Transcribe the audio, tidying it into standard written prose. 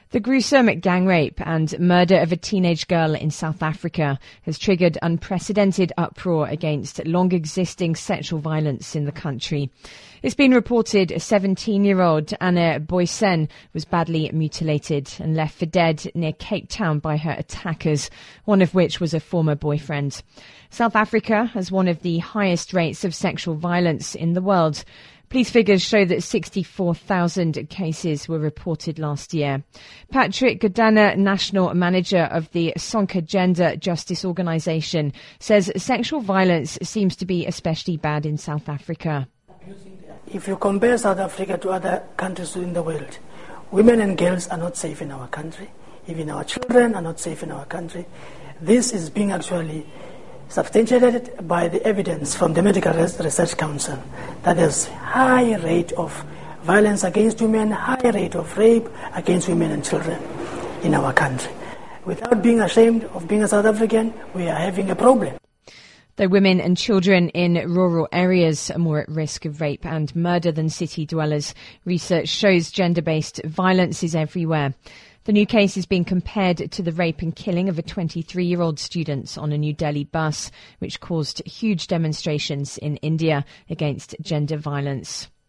The gruesome gang rape and murder of a teenage girl in South Africa has triggered unprecedented uproar against long-existing sexual violence in the country. It's been reported a 17-year-old Anna Boysen was badly mutilated and left for dead near Cape Town by her attackers, one of which was a former boyfriend. South Africa has one of the highest rates of sexual violence in the world. Police figures show that 64,000 cases were reported last year. Patrick Godana, National Manager of the Sonke Gender Justice Organisation, says sexual violence seems to be especially bad in South Africa. If you compare South Africa to other countries in the world, women and girls are not safe in our country. Even our children are not safe in our country. This is being actually substantiated by the evidence from the Medical Research Council that there's high rate of violence against women, high rate of rape against women and children in our country. Without being ashamed of being a South African, we are having a problem. Though women and children in rural areas are more at risk of rape and murder than city dwellers, research shows gender-based violence is everywhere. The new case is being compared to the rape and killing of a 23-year-old student on a New Delhi bus, which caused huge demonstrations in India against gender violence.